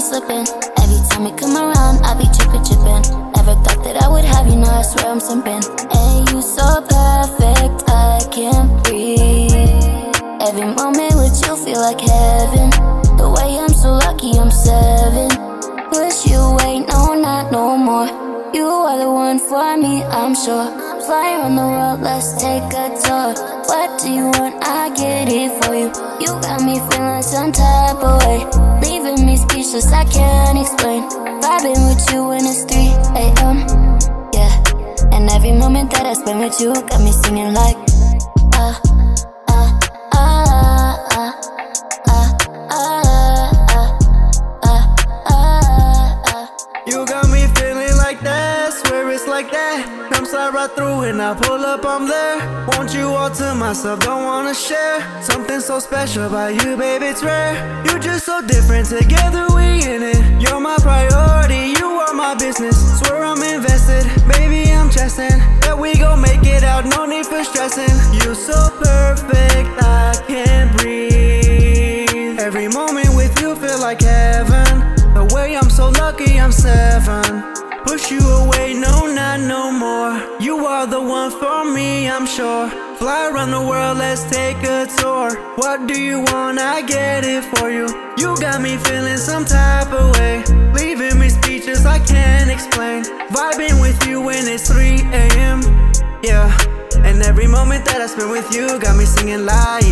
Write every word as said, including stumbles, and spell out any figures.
slipping. Every time you come around, I be trippin', trippin'. Never thought that I would have you, now I swear I'm simping. And you so perfect, I can't breathe. Every moment with you feel like heaven. The way I'm so lucky, I'm seven. Push you away, no, not no more. You are the one for me, I'm sure. Fly around the world, let's take a tour. What do you want? I get it for you. You got me feeling some type of way, leaving me speechless, I can't explain. Vibing with you when it's three A M Yeah, and every moment that I spend with you got me singing like ah, ah, ah, ah, ah, ah, ah, ah, ah, ah. You got me feeling like that, swear it's like that. Come slide right through and I pull up, I'm there. Want you all to myself, don't wanna share. Something so special about you, baby, it's rare. You just so different, together we in it. You're my priority, you are my business. Swear I'm invested, baby, I'm chesting that we gon' make it out, no need for stressing. You so perfect, I can't breathe. Every moment with you feel like heaven. The way I'm so lucky, I'm seven. Push you away, no, not no more. You are the one for me, I'm sure. Fly around the world, let's take a tour. What do you want? I get it for you. You got me feeling some type of way, leaving me speechless, I can't explain. Vibing with you when it's three A M Yeah, and every moment that I spend with you got me singing like